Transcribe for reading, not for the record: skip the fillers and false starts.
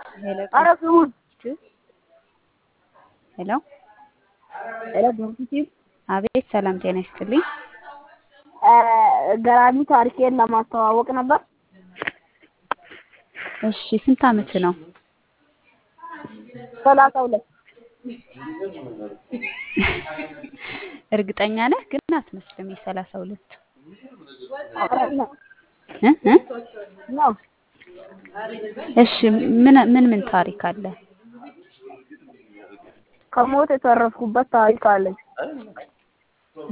ሄሎ ኧረ ስሙን ሄሎ ሄሎ ዶክቲ አቤት ሰላም ጤና ይስጥልኝ። ገራሚ ታሪኬን ለማስተዋወቅ ነበር። እሺ ስንት ዓመት ነው? 32 እርግጠኛ ነህ? ግን አትመስልም የ32 አረና እ እ ነው። እሺ ምን ታሪክ አለ? ከሞት የተረፍኩበት ታሪክ አለኝ።